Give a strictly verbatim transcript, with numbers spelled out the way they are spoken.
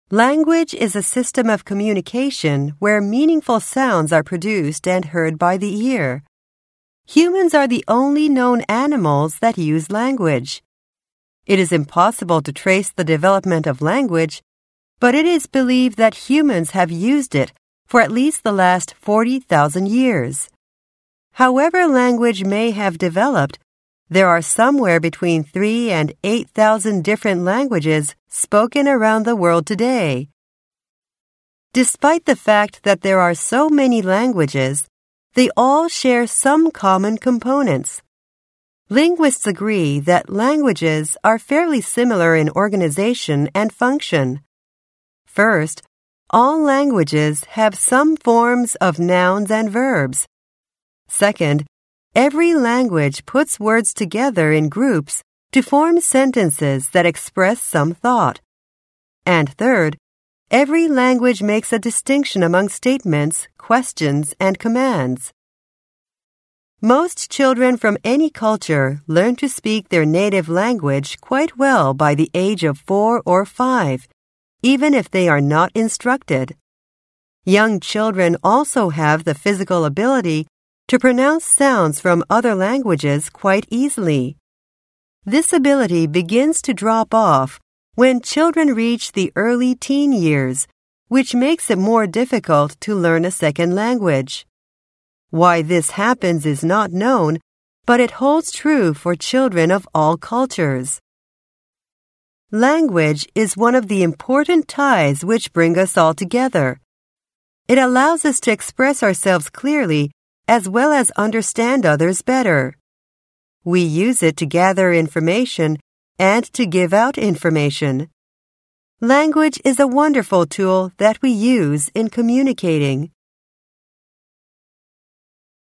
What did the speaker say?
Language is a system of communication where meaningful sounds are produced and heard by the ear. Humans are the only known animals that use language. It is impossible to trace the development of language, but it is believed that humans have used it for at least the last forty thousand years. However language may have developed, there are somewhere between three and eight thousand different languages spoken around the world today. Despite the fact that there are so many languages, they all share some common components. Linguists agree that languages are fairly similar in organization and function. First, all languages have some forms of nouns and verbs. Second, every language puts words together in groups to form sentences that express some thought. And third, every language makes a distinction among statements, questions, and commands. Most children from any culture learn to speak their native language quite well by the age of four or five, even if they are not instructed. Young children also have the physical ability to pronounce sounds from other languages quite easily. This ability begins to drop off when children reach the early teen years, which makes it more difficult to learn a second language. Why this happens is not known, but it holds true for children of all cultures. Language is one of the important ties which bring us all together. It allows us to express ourselves clearly as well as understand others better. We use it to gather information and to give out information. Language is a wonderful tool that we use in communicating.